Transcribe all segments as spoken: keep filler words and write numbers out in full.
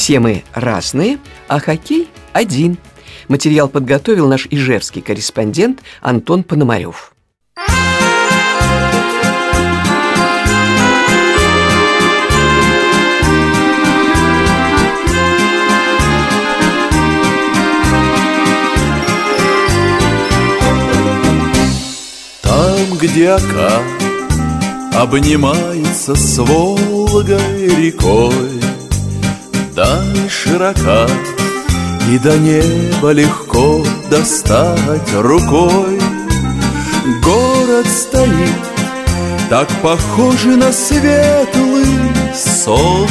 Все мы разные, а хоккей один. Материал подготовил наш ижевский корреспондент Антон Пономарев. Там, где ока обнимается с Волгой рекой, даль широка, и до неба легко достать рукой. Город стоит, так похожий на светлый сон.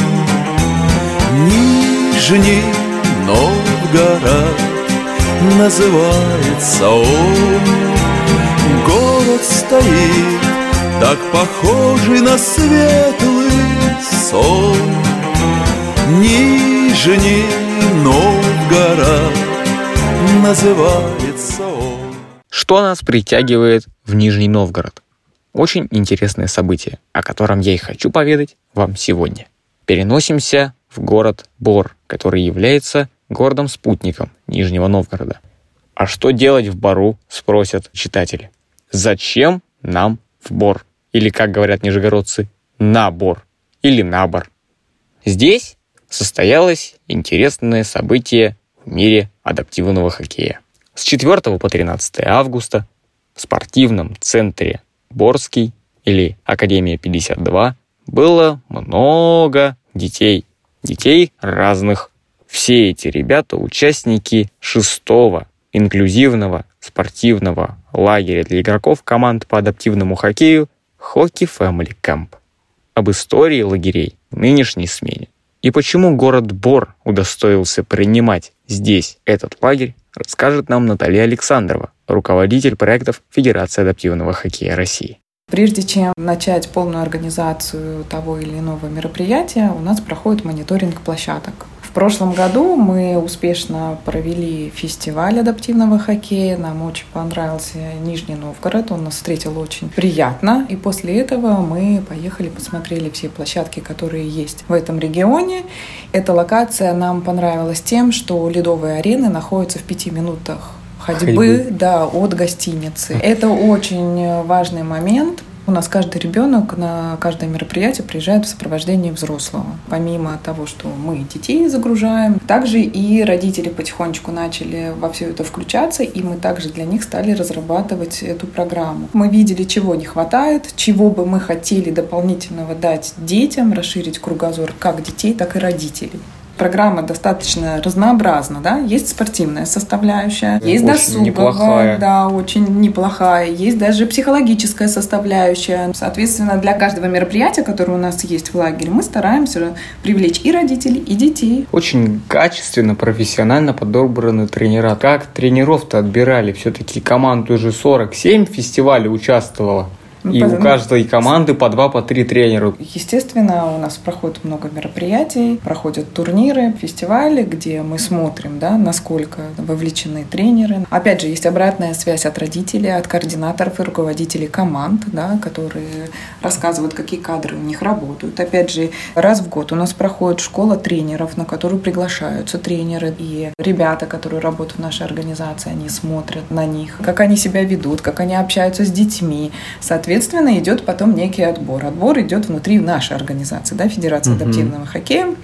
Нижний Новгород называется он. Город стоит, так похожий на светлый сон. Нижний Новгород называется он. Что нас притягивает в Нижний Новгород? Очень интересное событие, о котором я и хочу поведать вам сегодня. Переносимся в город Бор, который является городом-спутником Нижнего Новгорода. А что делать в Бору, спросят читатели. Зачем нам в Бор? Или, как говорят нижегородцы, на Бор или на Бор. Здесь состоялось интересное событие в мире адаптивного хоккея. С четвёртого по тринадцатое августа в спортивном центре Борский или Академия пятьдесят два было много детей. Детей разных. Все эти ребята участники шестого инклюзивного спортивного лагеря для игроков команд по адаптивному хоккею Hockey Family Camp. Об истории лагерей в нынешней смене и почему город Бор удостоился принимать здесь этот лагерь, расскажет нам Наталья Александрова, руководитель проектов Федерации адаптивного хоккея России. Прежде чем начать полную организацию того или иного мероприятия, у нас проходит мониторинг площадок. В прошлом году мы успешно провели фестиваль адаптивного хоккея. Нам очень понравился Нижний Новгород, он нас встретил очень приятно. И после этого мы поехали, посмотрели все площадки, которые есть в этом регионе. Эта локация нам понравилась тем, что ледовые арены находятся в пяти минутах ходьбы, ходьбы. Да, от гостиницы. Это очень важный момент. У нас каждый ребенок на каждое мероприятие приезжает в сопровождении взрослого. Помимо того, что мы детей загружаем, также и родители потихонечку начали во все это включаться, и мы также для них стали разрабатывать эту программу. Мы видели, чего не хватает, чего бы мы хотели дополнительного дать детям, расширить кругозор как детей, так и родителей. Программа достаточно разнообразна, да, есть спортивная составляющая, да, есть досуговая, неплохая. Да, очень неплохая, есть даже психологическая составляющая. Соответственно, для каждого мероприятия, которое у нас есть в лагере, мы стараемся привлечь и родителей, и детей. Очень качественно, профессионально подобраны тренера. Как тренеров-то отбирали? Все-таки команду уже сорок семь в фестивале участвовало. И у каждой команды по два, по три тренера. Естественно, у нас проходит много мероприятий, проходят турниры, фестивали, где мы смотрим, да, насколько вовлечены тренеры. Опять же, есть обратная связь от родителей, от координаторов и руководителей команд, да, которые рассказывают, какие кадры у них работают. Опять же, раз в год у нас проходит школа тренеров, на которую приглашаются тренеры. И ребята, которые работают в нашей организации, они смотрят на них, как они себя ведут, как они общаются с детьми. Соответственно, Соответственно, идет потом некий отбор. Отбор идет внутри нашей организации, да, Федерации uh-huh. адаптивного хоккея.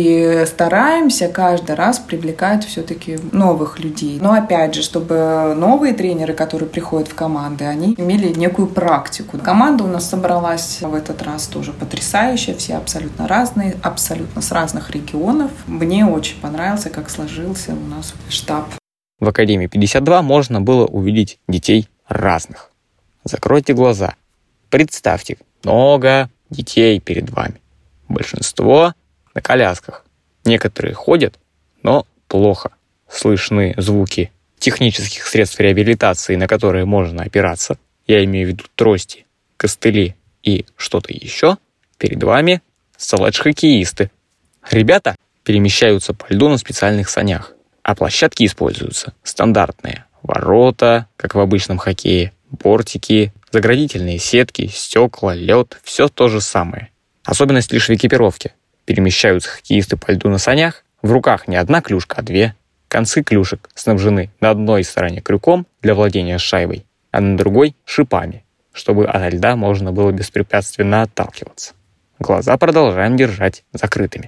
И стараемся каждый раз привлекать все-таки новых людей. Но опять же, чтобы новые тренеры, которые приходят в команды, они имели некую практику. Команда у нас собралась в этот раз тоже потрясающая. Все абсолютно разные, абсолютно с разных регионов. Мне очень понравился, как сложился у нас штаб. В Академии пятьдесят два можно было увидеть детей разных. Закройте глаза. Представьте, много детей перед вами. Большинство на колясках. Некоторые ходят, но плохо. Слышны звуки технических средств реабилитации, на которые можно опираться. Я имею в виду трости, костыли и что-то еще. Перед вами саладж-хоккеисты. Ребята перемещаются по льду на специальных санях, а площадки используются стандартные. Ворота, как в обычном хоккее, бортики, заградительные сетки, стекла, лед – все то же самое. Особенность лишь в экипировке. Перемещаются хоккеисты по льду на санях В руках не одна клюшка, а две. Концы клюшек снабжены на одной стороне крюком для владения шайбой, а на другой — шипами, чтобы от льда можно было беспрепятственно отталкиваться. Глаза продолжаем держать закрытыми.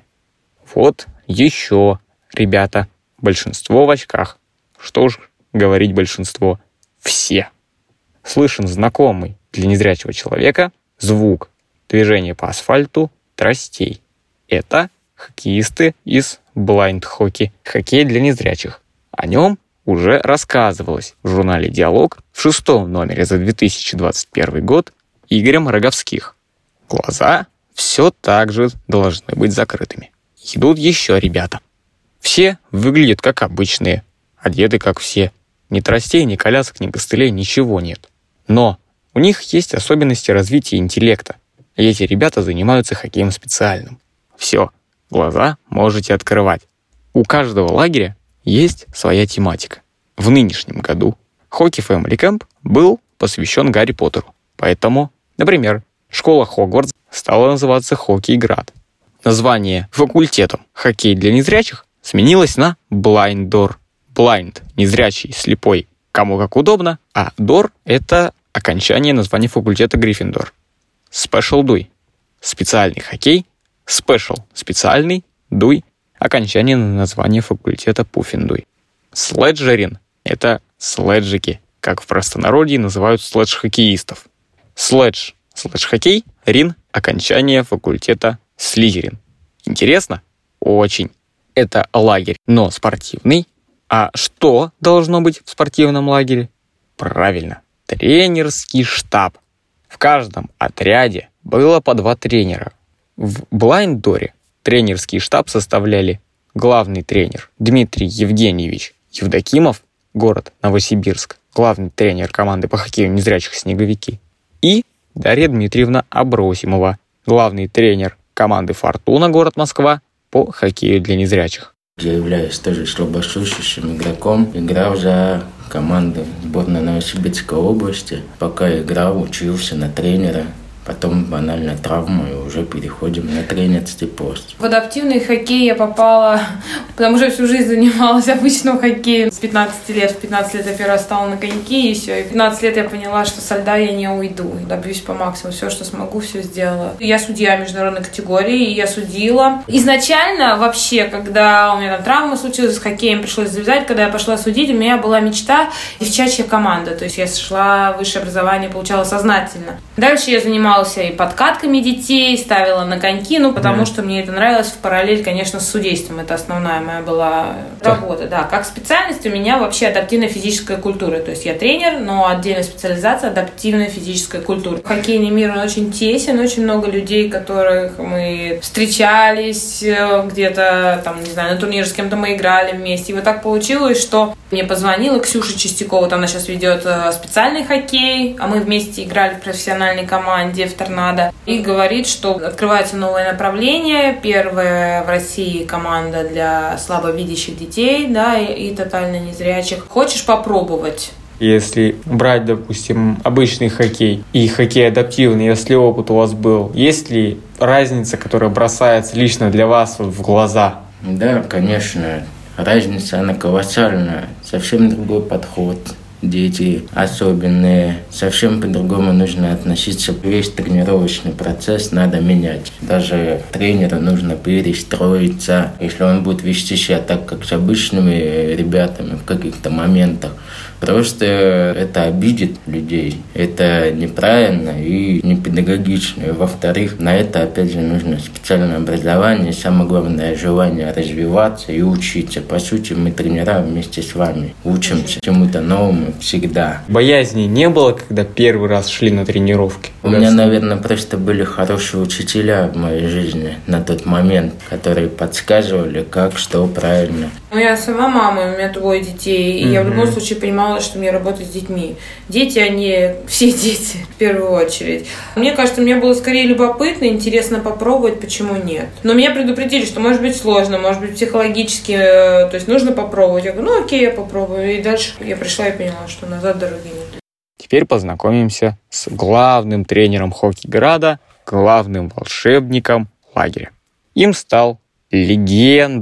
Вот еще, ребята, большинство в очках. Что ж говорить большинство? Все. Слышен знакомый для незрячего человека звук движения по асфальту тростей. Это хоккеисты из Blind Hockey, хоккей для незрячих. О нем уже рассказывалось в журнале «Диалог» в шестом номере за две тысячи двадцать первый год Игорем Роговских. Глаза все так же должны быть закрытыми. Идут еще ребята. Все выглядят как обычные, одеты как все. Ни тростей, ни колясок, ни костылей, ничего нет. Но у них есть особенности развития интеллекта. И эти ребята занимаются хоккеем специальным. Все, глаза можете открывать. У каждого лагеря есть своя тематика. В нынешнем году Hockey Family Camp был посвящен Гарри Поттеру. Поэтому, например, школа Хогвартс стала называться Хоккейград. Название факультетом «Хоккей для незрячих» сменилось на Blind-Door. Blind — незрячий, слепой, кому как удобно, а Door — это окончание названия факультета Гриффиндор. Special Дуй — специальный хоккей, Special — специальный, Дуй — окончание названия факультета Пуффендуй. Следжерин — это следжики, как в простонародье называют следж-хоккеистов. Следж — следж-хоккей, Рин — окончание факультета Слизерин. Интересно? Очень. Это лагерь, но спортивный. А что должно быть в спортивном лагере? Правильно, тренерский штаб. В каждом отряде было по два тренера. В Блайнд-Доре тренерский штаб составляли главный тренер Дмитрий Евгеньевич Евдокимов, город Новосибирск, главный тренер команды по хоккею незрячих «Снеговики», и Дарья Дмитриевна Абросимова, главный тренер команды «Фортуна», город Москва, по хоккею для незрячих. Я являюсь тоже слабослышащим игроком. Играл за команду сборной Новосибирской области. Пока играл, учился на тренера. Потом банальная травма, и уже переходим на тренерский пост. В адаптивный хоккей я попала, потому что всю жизнь занималась обычным хоккеем. С пятнадцати лет, в пятнадцать лет я первый раз стала на коньки, и все. И в пятнадцать лет я поняла, что со льда я не уйду. Добьюсь по максимуму. Все, что смогу, все сделала. Я судья международной категории, и я судила. Изначально вообще, когда у меня там травма случилась с хоккеем, пришлось завязать, когда я пошла судить, у меня была мечта девчачья команда. То есть я шла, высшее образование получала сознательно. Дальше я занималась и подкатками детей, ставила на коньки, ну, потому mm. что мне это нравилось в параллель, конечно, с судейством. Это основная моя была работа. Да, как специальность у меня вообще адаптивная физическая культура. То есть я тренер, но отдельная специализация адаптивная физическая культура. Хоккейный мир, он очень тесен, очень много людей, которых мы встречались где-то, там, не знаю, на турнире с кем-то мы играли вместе. И вот так получилось, что мне позвонила Ксюша Чистякова, там она сейчас ведет специальный хоккей, а мы вместе играли в профессиональной команде в «Торнадо», и говорит, что открывается новое направление, первая в России команда для слабовидящих детей, да, и, и тотально незрячих. Хочешь попробовать? Если брать, допустим, обычный хоккей и хоккей адаптивный, если опыт у вас был, есть ли разница, которая бросается лично для вас в глаза? Да, конечно. Разница, она колоссальная. Совсем другой подход. Дети особенные, совсем по-другому нужно относиться. Весь тренировочный процесс надо менять. Даже тренеру нужно перестроиться. Если он будет вести себя так, как с обычными ребятами в каких-то моментах, просто это обидит людей. Это неправильно и непедагогично. И, во-вторых, на это, опять же, нужно специальное образование, и самое главное, желание развиваться и учиться. По сути, мы тренера вместе с вами учимся чему-то новому всегда. Боязни не было, когда первый раз шли на тренировки? У меня, наверное, просто были хорошие учителя в моей жизни на тот момент, которые подсказывали, как, что правильно. Ну, я сама мама, у меня двое детей, и mm-hmm. я в любом случае понимала, что мне работать с детьми. Дети, они все дети, в первую очередь. Мне кажется, мне было скорее любопытно, интересно попробовать, почему нет. Но меня предупредили, что может быть сложно, может быть психологически, то есть нужно попробовать. Я говорю, ну окей, я попробую. И дальше я пришла и поняла, что назад дороги нет. Теперь познакомимся с главным тренером Хоккейграда, главным волшебником лагеря. Им стал легенда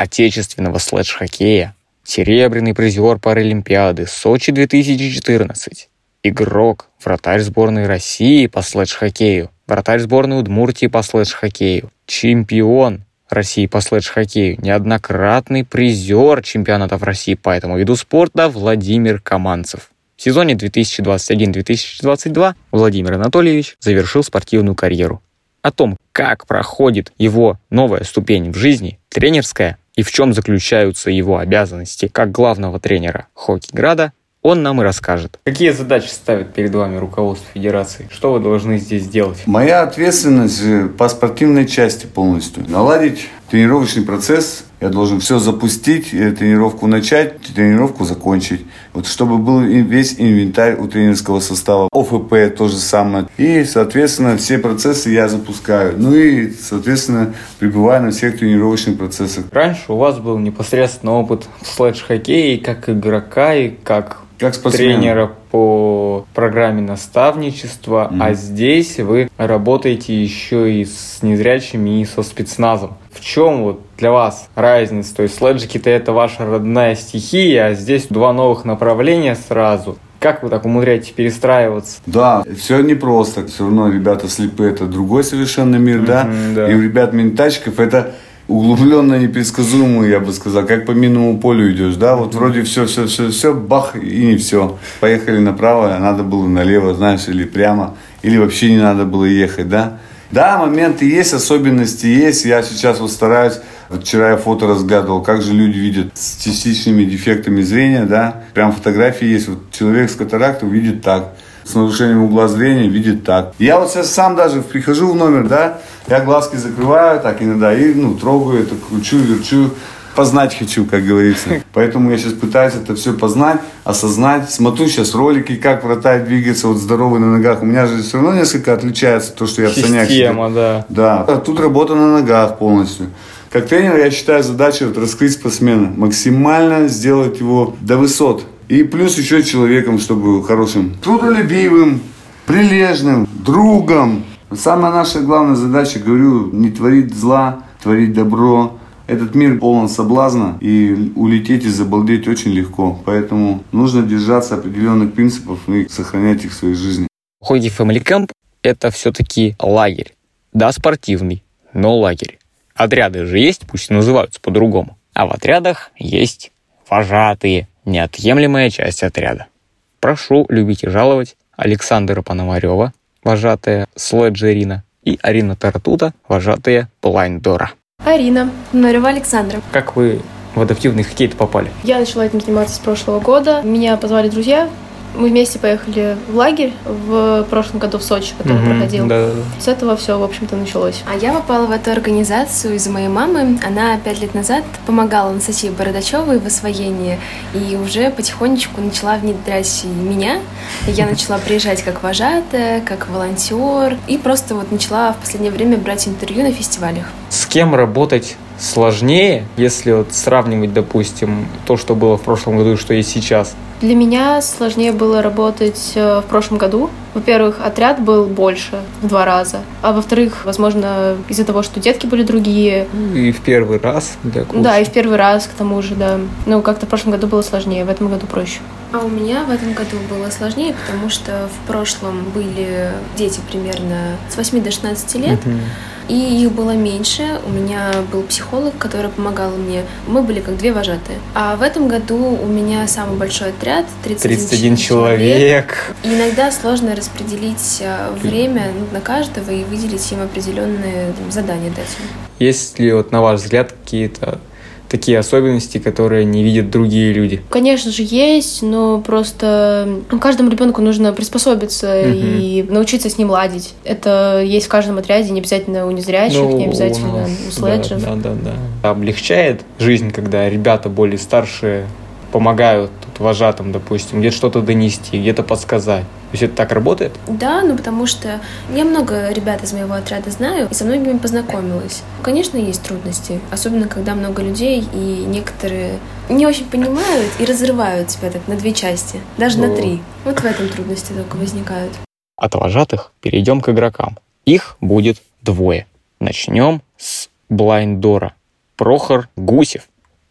отечественного слэдж-хоккея, серебряный призер Паралимпиады Сочи две тысячи четырнадцать, игрок, вратарь сборной России по слэдж-хоккею, вратарь сборной Удмуртии по слэдж-хоккею, чемпион России по слэдж-хоккею, неоднократный призер чемпионатов России по этому виду спорта Владимир Каманцев. В сезоне две тысячи двадцать один - две тысячи двадцать два Владимир Анатольевич завершил спортивную карьеру. О том, как проходит его новая ступень в жизни, тренерская, и в чем заключаются его обязанности как главного тренера Хоккейграда, он нам и расскажет. Какие задачи ставит перед вами руководство федерации? Что вы должны здесь делать? Моя ответственность по спортивной части полностью. Наладить тренировочный процесс. Я должен все запустить, тренировку начать, тренировку закончить. Вот чтобы был весь инвентарь у тренерского состава. ОФП то же самое. И, соответственно, все процессы я запускаю. Ну и, соответственно, пребываю на всех тренировочных процессах. Раньше у вас был непосредственно опыт в слэдж-хоккее как игрока и как Как тренера по программе наставничества, mm-hmm. а здесь вы работаете еще и с незрячими, и со спецназом. В чем вот для вас разница? То есть слэджики-то это ваша родная стихия, а здесь два новых направления сразу. Как вы так умудряетесь перестраиваться? Да, все непросто. Все равно ребята слепые, это другой совершенно мир, mm-hmm, да? да? И у ребят-ментальщиков это углубленно непредсказуемый, я бы сказал, как по минному полю идешь, да, вот вроде все, все, все, все, бах, и не все. Поехали направо, а надо было налево, знаешь, или прямо, или вообще не надо было ехать, да. Да, моменты есть, особенности есть, я сейчас вот стараюсь, вот вчера я фото разглядывал, как же люди видят с частичными дефектами зрения, да, прям фотографии есть, вот человек с катарактой видит так. С нарушением угла зрения видит так. Я вот сейчас сам даже прихожу в номер, да, я глазки закрываю так иногда и, ну, трогаю это, кручу, верчу. Познать хочу, как говорится. Поэтому я сейчас пытаюсь это все познать, осознать. Смотрю сейчас ролики, как вратарь двигается, вот здоровый на ногах. У меня же все равно несколько отличается то, что я в санях. Система, да. Да. А тут работа на ногах полностью. Как тренер, я считаю задачей вот раскрыть спортсмена, максимально сделать его до высот. И плюс еще человеком, чтобы хорошим, трудолюбивым, прилежным, другом. Самая наша главная задача, говорю, не творить зла, творить добро. Этот мир полон соблазна, и улететь и забалдеть очень легко. Поэтому нужно держаться определенных принципов и сохранять их в своей жизни. Хоккей Family Camp – это все-таки лагерь. Да, спортивный, но лагерь. Отряды же есть, пусть называются по-другому. А в отрядах есть вожатые. Неотъемлемая часть отряда. Прошу любить и жаловать Александра Пономарева, вожатая Слэджерина, и Арина Таратута, вожатая Блайндора. Арина Пономарева Александра. Как вы в адаптивный хоккей-то попали? Я начала этим заниматься с прошлого года. Меня позвали друзья. Мы вместе поехали в лагерь в прошлом году в Сочи, который mm-hmm, проходил. Да, да. С этого все, в общем-то, началось. А я попала в эту организацию из-за моей мамы. Она пять лет назад помогала Анастасии Бородачевой в освоении и уже потихонечку начала внедрять меня. И я начала приезжать как вожатая, как волонтер. И просто вот начала в последнее время брать интервью на фестивалях. С кем работать сложнее, если вот сравнивать, допустим, то, что было в прошлом году и что есть сейчас? Для меня сложнее было работать в прошлом году. Во-первых, отряд был больше в два раза. А во-вторых, возможно, из-за того, что детки были другие. И в первый раз для курса. Да, и в первый раз, к тому же, да. Ну, как-то в прошлом году было сложнее, в этом году проще. А у меня в этом году было сложнее, потому что в прошлом были дети примерно с восьми до шестнадцати лет. Uh-huh. И их было меньше. У меня был психолог, который помогал мне. Мы были как две вожатые. А в этом году у меня самый большой отряд, тридцать один, тридцать один человек. человек. И иногда сложно распределить время на каждого и выделить им определенные там, задания дать. Есть ли, вот, на ваш взгляд, какие-то такие особенности, которые не видят другие люди? Конечно же, есть, но просто каждому ребенку нужно приспособиться uh-huh. и научиться с ним ладить. Это есть в каждом отряде, не обязательно у незрячих, ну, не обязательно у, у слэджев. Да, да, да, да. Облегчает жизнь, когда ребята более старшие помогают тут вожатым, допустим, где-то что-то донести, где-то подсказать. То есть это так работает? Да, ну потому что я много ребят из моего отряда знаю и со многими познакомилась. Конечно, есть трудности, особенно когда много людей и некоторые не очень понимают и разрывают себя так на две части, даже О. на три. Вот в этом трудности только возникают. От вожатых перейдем к игрокам. Их будет двое. Начнем с Блайндора. Прохор Гусев.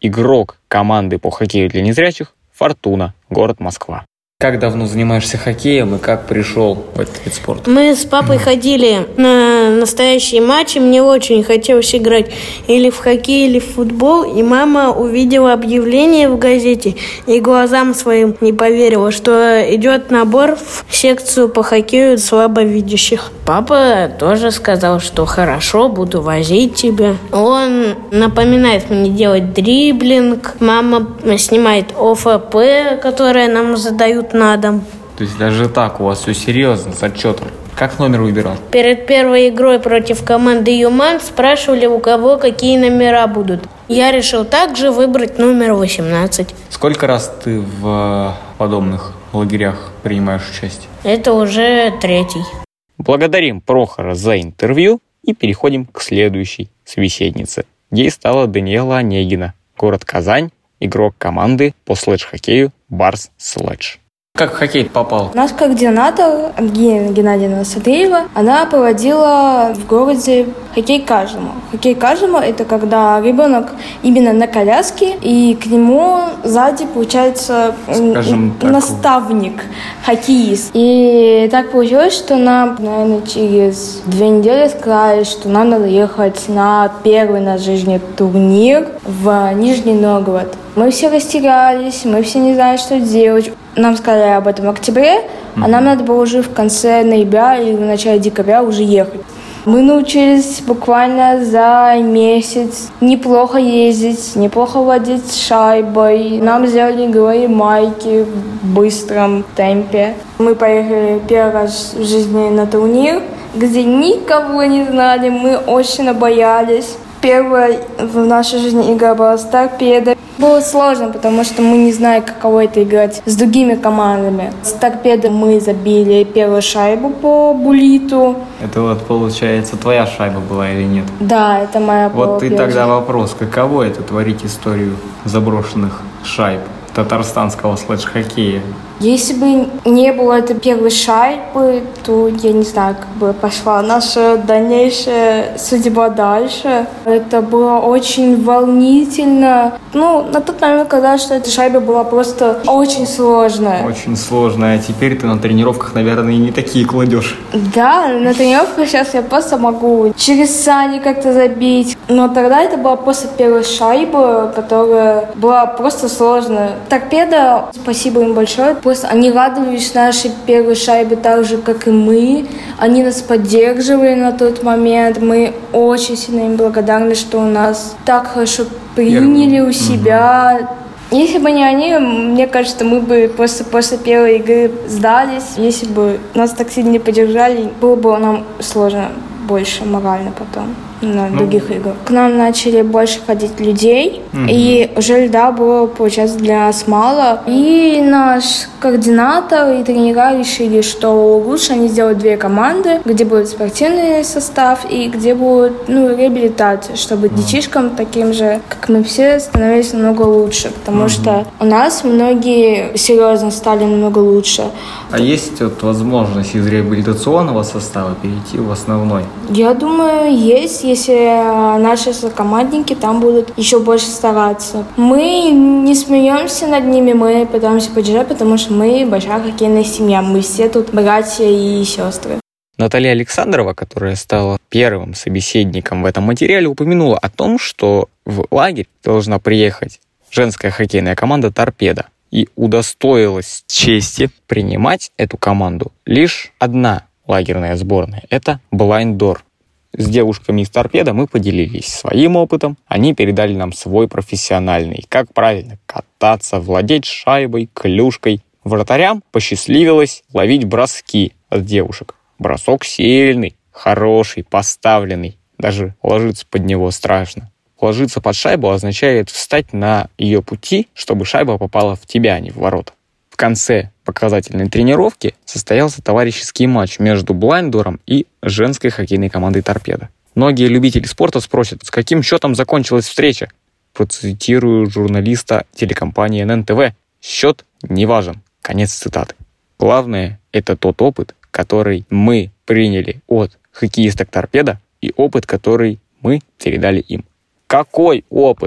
игрок команды по хоккею для незрячих «Фортуна», город Москва. Как давно занимаешься хоккеем и как пришел в этот вид спорта? Мы с папой ходили на настоящие матчи. Мне очень хотелось играть или в хоккей, или в футбол. И мама увидела объявление в газете и глазам своим не поверила, что идет набор в секцию по хоккею слабовидящих. Папа тоже сказал, что хорошо, буду возить тебя. Он напоминает мне делать дриблинг. Мама снимает ОФП, которое нам задают на дом. То есть даже так у вас все серьезно, с отчетом. Как номер выбирал? Перед первой игрой против команды Юман спрашивали, у кого какие номера будут. Я решил также выбрать номер восемнадцать. Сколько раз ты в подобных лагерях принимаешь участие? Это уже третий. Благодарим Прохора за интервью и переходим к следующей собеседнице. Ей стала Даниэла Онегина, город Казань, игрок команды по слэдж-хоккею «Барс Слэдж». Как в хоккей попал? Наш координатор Ангелина Геннадьевна Садреева, она проводила в городе хоккей каждому. Хоккей каждому – это когда ребенок именно на коляске, и к нему сзади, получается, Скажем так, наставник, хоккеист. И так получилось, что нам, наверное, через две недели сказали, что нам надо ехать на первый наш жизни турнир в Нижний Новгород. Мы все растерялись, мы все не знали, что делать. Нам сказали об этом в октябре, mm-hmm. а нам надо было уже в конце ноября или в начале декабря уже ехать. Мы научились буквально за месяц неплохо ездить, неплохо владеть шайбой. Нам сделали игровые майки в быстром темпе. Мы поехали первый раз в жизни на турнир, где никого не знали, мы очень боялись. Первая в нашей жизни игра была с «Торпедо». Было сложно, потому что мы не знали, каково это играть с другими командами. С «Торпедо» мы забили первую шайбу по буллиту. Это вот, получается, твоя шайба была или нет? Да, это моя была. Вот и тогда вопрос, каково это творить историю заброшенных шайб татарстанского слэдж-хоккея? Если бы не было этой первой шайбы, то я не знаю, как бы пошла наша дальнейшая судьба дальше. Это было очень волнительно. Ну, на тот момент казалось, что эта шайба была просто очень сложная. Очень сложная. А теперь ты на тренировках, наверное, и не такие кладешь. Да, на тренировках сейчас я просто могу через сани как-то забить. Но тогда это была просто первая шайба, которая была просто сложная. «Торпедо», спасибо им большое. Просто они радовались нашей первой шайбе так же, как и мы. Они нас поддерживали на тот момент. Мы очень сильно им благодарны, что нас так хорошо приняли у себя. Угу. Если бы не они, мне кажется, мы бы просто после первой игры сдались. Если бы нас так сильно не поддержали, было бы нам сложно больше морально потом на ну. других играх. К нам начали больше ходить людей, угу. и уже льда было, получается, для нас мало. И наш координатор и тренера решили, что лучше они сделают две команды, где будет спортивный состав и где будет, ну, реабилитация, чтобы угу. детишкам таким же, как мы все, становились намного лучше, потому угу. что у нас многие серьезно стали намного лучше. А есть вот возможность из реабилитационного состава перейти в основной? Я думаю, есть, если наши сокомандники там будут еще больше стараться. Мы не смеемся над ними, мы пытаемся поддержать, потому что мы большая хоккейная семья, мы все тут братья и сестры. Наталья Александрова, которая стала первым собеседником в этом материале, упомянула о том, что в лагерь должна приехать женская хоккейная команда «Торпедо». И удостоилась чести принимать эту команду лишь одна лагерная сборная. Это Blind Door. С девушками из «Торпедо» мы поделились своим опытом. Они передали нам свой профессиональный. Как правильно кататься, владеть шайбой, клюшкой. Вратарям посчастливилось ловить броски от девушек. Бросок сильный, хороший, поставленный. Даже ложиться под него страшно. Ложиться под шайбу означает встать на ее пути, чтобы шайба попала в тебя, а не в ворота. В конце показательной тренировки состоялся товарищеский матч между Блайндором и женской хоккейной командой «Торпедо». Многие любители спорта спросят, с каким счетом закончилась встреча. Процитирую журналиста телекомпании эн эн тэ вэ. Счет не важен. Конец цитаты. Главное – это тот опыт, который мы приняли от хоккеисток «Торпедо» и опыт, который мы передали им. Какой опыт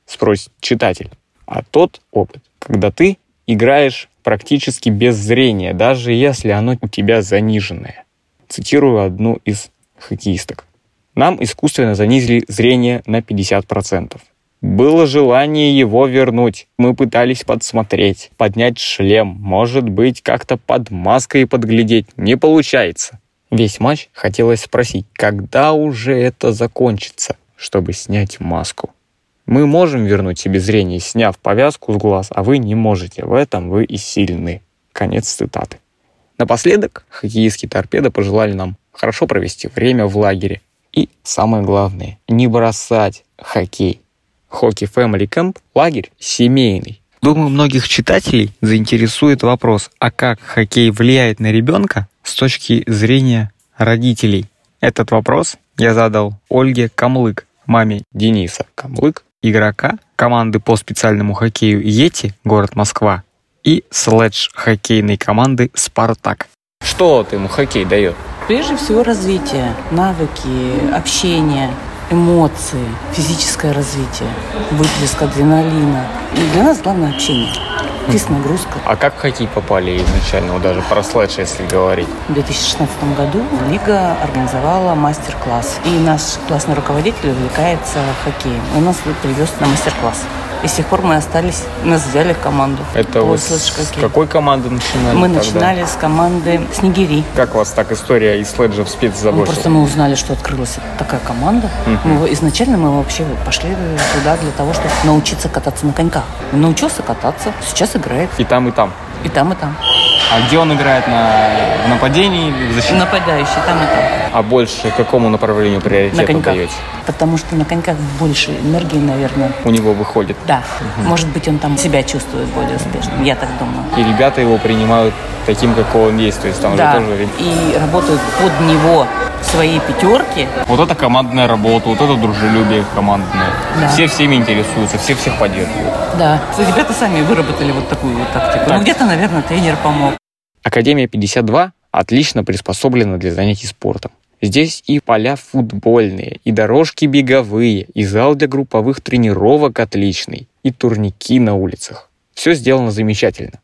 спросит читатель. А тот опыт, когда ты играешь практически без зрения, даже если оно у тебя заниженное. Цитирую одну из хоккеисток. Нам искусственно занизили зрение на пятьдесят процентов. Было желание его вернуть. Мы пытались подсмотреть, поднять шлем, может быть, как-то под маской подглядеть. Не получается. Весь матч хотелось спросить, когда уже это закончится, чтобы снять маску. Мы можем вернуть себе зрение, сняв повязку с глаз, а вы не можете. В этом вы и сильны. Конец цитаты. Напоследок, хоккеистские торпедо пожелали нам хорошо провести время в лагере. И самое главное, не бросать хоккей. Hockey Family Camp – лагерь семейный. Думаю, многих читателей заинтересует вопрос, а как хоккей влияет на ребенка с точки зрения родителей. Этот вопрос я задал Ольге Камлык, маме Дениса Камлык, игрока команды по специальному хоккею «Йети», город Москва, и следж-хоккейной команды «Спартак». Что вот ему хоккей дает? Прежде всего развитие, навыки, общение, эмоции, физическое развитие, выплеск адреналина. И для нас главное общение. Физ-нагрузка. А как в хоккей попали изначально, вот даже про следж, если говорить? В две тысячи шестнадцатом году Лига организовала мастер-класс. И наш классный руководитель увлекается хоккеем. Он нас привез на мастер-класс. И с тех пор мы остались, нас взяли в команду. Это вот с какой команды начинали? Мы тогда? начинали с команды «Снегири». Как у вас так история из следжа в спец забросила? Ну, просто мы узнали, что открылась такая команда. Uh-huh. Мы, изначально мы вообще пошли туда для того, чтобы научиться кататься на коньках. Он научился кататься, сейчас играет. И там, и там? И там, и там. А где он играет? На в нападении или в защите? Нападающий, там и там. А больше какому направлению приоритет даете? Потому что на коньках больше энергии, наверное. У него выходит? Да. Угу. Может быть, он там себя чувствует более успешным, я так думаю. И ребята его принимают таким, какой он есть, то есть там да. же тоже... И работают под него свои пятерки. Вот это командная работа, вот это дружелюбие командное. Да. Все всеми интересуются, все всех поддерживают. Да. Ребята сами выработали вот такую вот тактику. Так. Ну, где-то, наверное, тренер помог. Академия пятьдесят два отлично приспособлена для занятий спортом. Здесь и поля футбольные, и дорожки беговые, и зал для групповых тренировок отличный, и турники на улицах. Все сделано замечательно.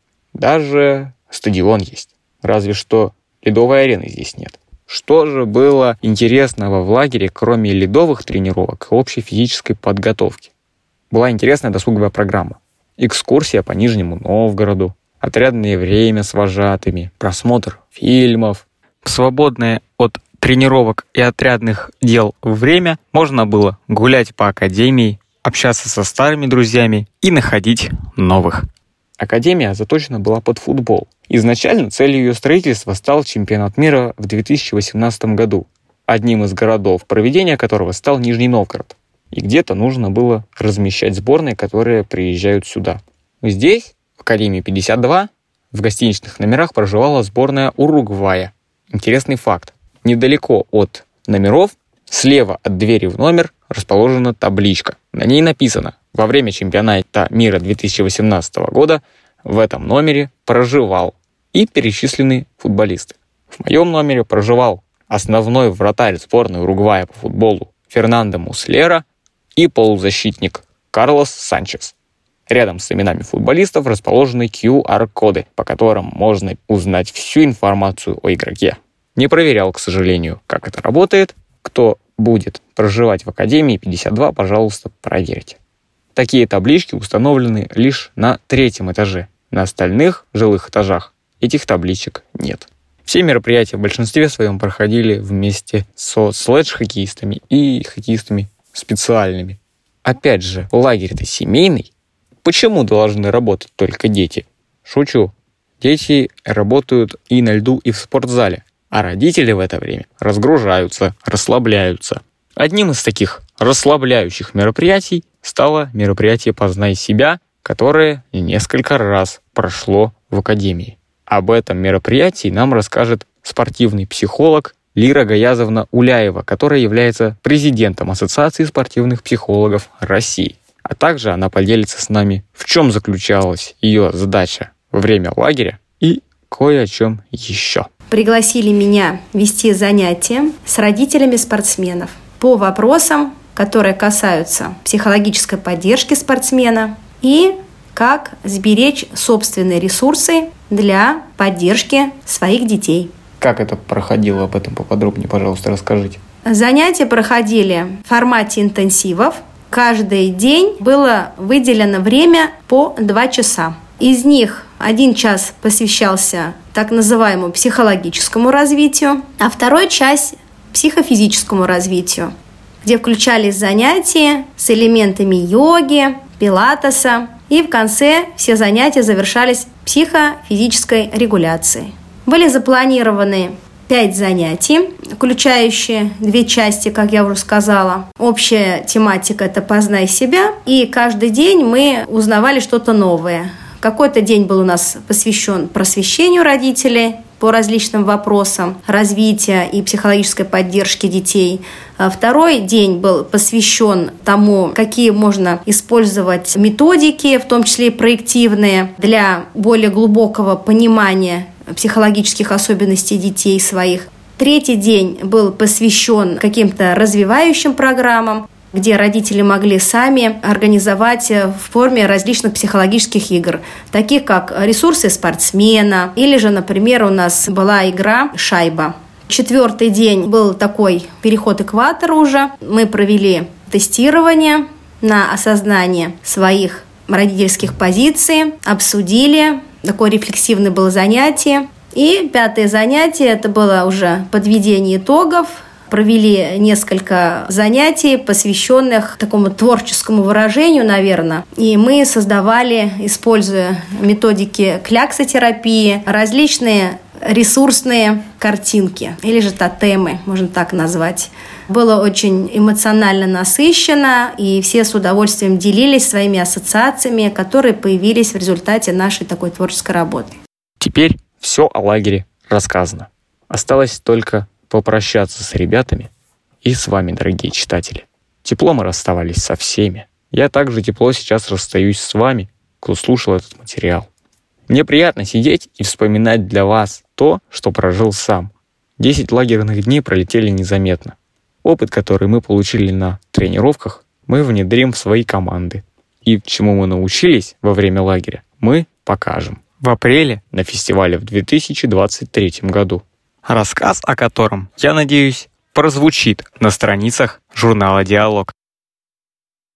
Даже стадион есть. Разве что ледовой арены здесь нет. Что же было интересного в лагере, кроме ледовых тренировок и общей физической подготовки? Была интересная досуговая программа. Экскурсия по Нижнему Новгороду, отрядное время с вожатыми, просмотр фильмов. В свободное от тренировок и отрядных дел время можно было гулять по академии, общаться со старыми друзьями и находить новых. Академия заточена была под футбол. Изначально целью ее строительства стал чемпионат мира в две тысячи восемнадцатом году, одним из городов, проведения которого стал Нижний Новгород. И где-то нужно было размещать сборные, которые приезжают сюда. Здесь, в Академии пятьдесят два, в гостиничных номерах проживала сборная Уругвая. Интересный факт. Недалеко от номеров, слева от двери в номер, расположена табличка. На ней написано: во время чемпионата мира две тысячи восемнадцатого года в этом номере проживал и перечислены футболисты. В моем номере проживал основной вратарь сборной Уругвая по футболу Фернандо Муслера и полузащитник Карлос Санчес. Рядом с именами футболистов расположены ку ар-коды, по которым можно узнать всю информацию о игроке. Не проверял, к сожалению, как это работает. Кто будет проживать в Академии пятьдесят два, пожалуйста, проверьте. Такие таблички установлены лишь на третьем этаже. На остальных жилых этажах этих табличек нет. Все мероприятия в большинстве своем проходили вместе со следж-хоккеистами и хоккеистами специальными. Опять же, лагерь-то семейный. Почему должны работать только дети? Шучу. Дети работают и на льду, и в спортзале. А родители в это время разгружаются, расслабляются. Одним из таких расслабляющих мероприятий стало мероприятие «Познай себя», которое несколько раз прошло в Академии. Об этом мероприятии нам расскажет спортивный психолог Лира Гаязовна Уляева, которая является президентом Ассоциации спортивных психологов России. А также она поделится с нами, в чем заключалась ее задача во время лагеря и кое о чем еще. Пригласили меня вести занятия с родителями спортсменов по вопросам, которые касаются психологической поддержки спортсмена и как сберечь собственные ресурсы для поддержки своих детей. Как это проходило? Об этом поподробнее, пожалуйста, расскажите. Занятия проходили в формате интенсивов. Каждый день было выделено время по два часа. Из них один час посвящался так называемому психологическому развитию, а второй час – психофизическому развитию, где включались занятия с элементами йоги, пилатеса, и в конце все занятия завершались психофизической регуляцией. Были запланированы пять занятий, включающие две части, как я уже сказала. Общая тематика – это «Познай себя», и каждый день мы узнавали что-то новое. Какой-то день был у нас посвящен просвещению родителей по различным вопросам развития и психологической поддержки детей. Второй день был посвящен тому, какие можно использовать методики, в том числе и проективные, для более глубокого понимания психологических особенностей детей своих. Третий день был посвящен каким-то развивающим программам, где родители могли сами организовать в форме различных психологических игр, таких как ресурсы спортсмена, или же, например, у нас была игра «Шайба». Четвертый день был такой переход экватора уже. Мы провели тестирование на осознание своих родительских позиций, обсудили, такое рефлексивное было занятие. И пятое занятие – это было уже подведение итогов. Провели несколько занятий, посвященных такому творческому выражению, наверное. И мы создавали, используя методики кляксотерапии, различные ресурсные картинки или же тотемы, можно так назвать. Было очень эмоционально насыщенно, и все с удовольствием делились своими ассоциациями, которые появились в результате нашей такой творческой работы. Теперь все о лагере рассказано. Осталось только попрощаться с ребятами и с вами, дорогие читатели. Тепло мы расставались со всеми. Я также тепло сейчас расстаюсь с вами, кто слушал этот материал. Мне приятно сидеть и вспоминать для вас то, что прожил сам. Десять лагерных дней пролетели незаметно. Опыт, который мы получили на тренировках, мы внедрим в свои команды. И чему мы научились во время лагеря, мы покажем в апреле на фестивале в две тысячи двадцать третьем году. Рассказ о котором, я надеюсь, прозвучит на страницах журнала «Диалог».